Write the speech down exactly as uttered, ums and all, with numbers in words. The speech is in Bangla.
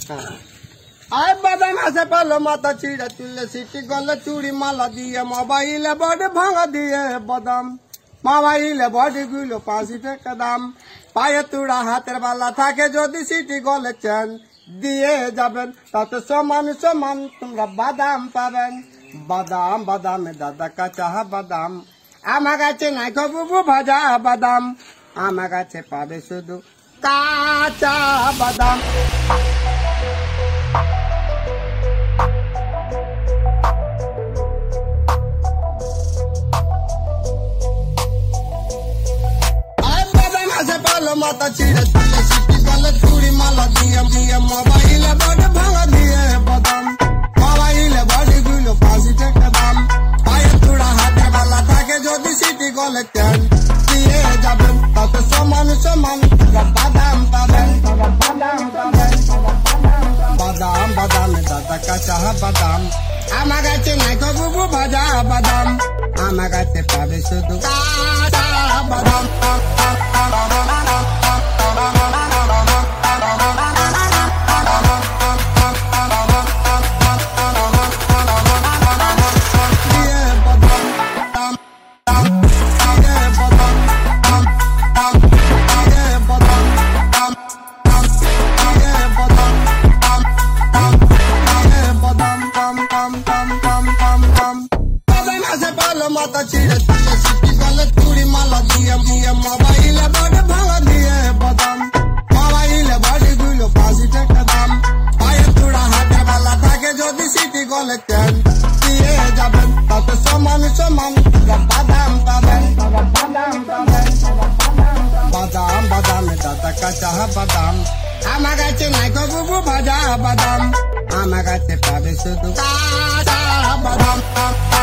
আয় বাদাম আছে পালো মাথা চিড়া চুলে সিটি গলে চুড়ি মালা দিয়ে মোবাইলে বডি ভাঙা দিয়ে বাদাম মোবাইলে বডি গুলো পাঁচি টাকা দাম পায়ে তুড়া হাতের বালা থাকে যদি সিটি গলে চেন দিয়ে যাবেন তাতে সমান সমান তোমরা বাদাম পাবেন। বাদাম বাদামে দাদা কাঁচা বাদাম আমার কাছে নাই বুবু ভাজা বাদাম আমার কাছে পাবে শুধু কাঁচা বাদাম। পালো মাথা চিড়ে চুলে সিটি গলে চুড়ি মালা দিয়ে দিয়ে মোবাইলে বডি ভাঙা দিয়ে বাদাম মোবাইলে বডি গুলো পাঁচি টাকা দাম পায়ে তুড়া হাতের বালা থাকে যদি সিটি গলে চেন দিয়ে যাবেন তাতে সমান সমান বাদাম পাবেন বাদাম পাবেন বাদাম বাদামে দাদা কাঁচা বাদাম আমার কাছে নাই বুবু ভাজা বাদাম আমার কাছে পাবে শুধু কাঁচা বাদাম। মাথা চিড়ে চুলে সিটি গলে চুড়ি মালা দিয়ে দিয়ে মোবাইলে বডি ভাঙা দিয়ে বাদাম মোবাইলে বডি গুলো পাঁচি টাকা দাম পায়ে তুড়া হাতের বালা থাকে যদি সিটি গলে চেন দিয়ে যাবেন তাতে সমান সমান বাদাম পাবেন বাদাম পাবেন বাদাম বাদামে দাদা কাঁচা বাদাম আমার কাছে নাই বুবু ভাজা বাদাম আমার কাছে পাবে শুধু কাঁচা বাদাম।